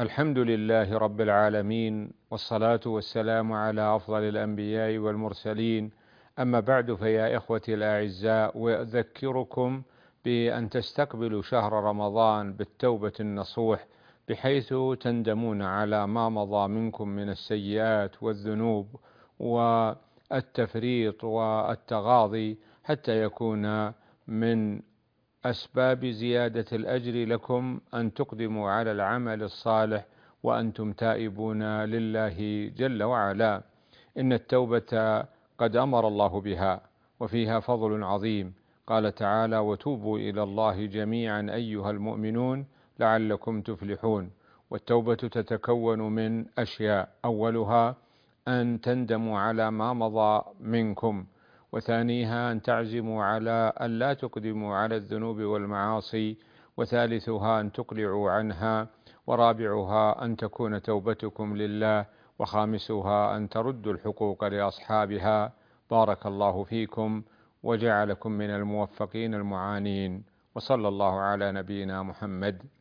الحمد لله رب العالمين، والصلاة والسلام على أفضل الأنبياء والمرسلين. أما بعد، فيا إخوتي الأعزاء، وأذكركم بأن تستقبلوا شهر رمضان بالتوبة النصوح، بحيث تندمون على ما مضى منكم من السيئات والذنوب والتفريط والتغاضي، حتى يكون من أسباب زيادة الأجر لكم أن تقدموا على العمل الصالح وأنتم تائبون لله جل وعلا. إن التوبة قد أمر الله بها، وفيها فضل عظيم. قال تعالى: وتوبوا إلى الله جميعا أيها المؤمنون لعلكم تفلحون. والتوبة تتكون من أشياء: أولها أن تندموا على ما مضى منكم، وثانيها أن تعزموا على أن لا تقدموا على الذنوب والمعاصي، وثالثها أن تقلعوا عنها، ورابعها أن تكون توبتكم لله، وخامسها أن تردوا الحقوق لأصحابها. بارك الله فيكم وجعلكم من الموفقين المعانين، وصلى الله على نبينا محمد.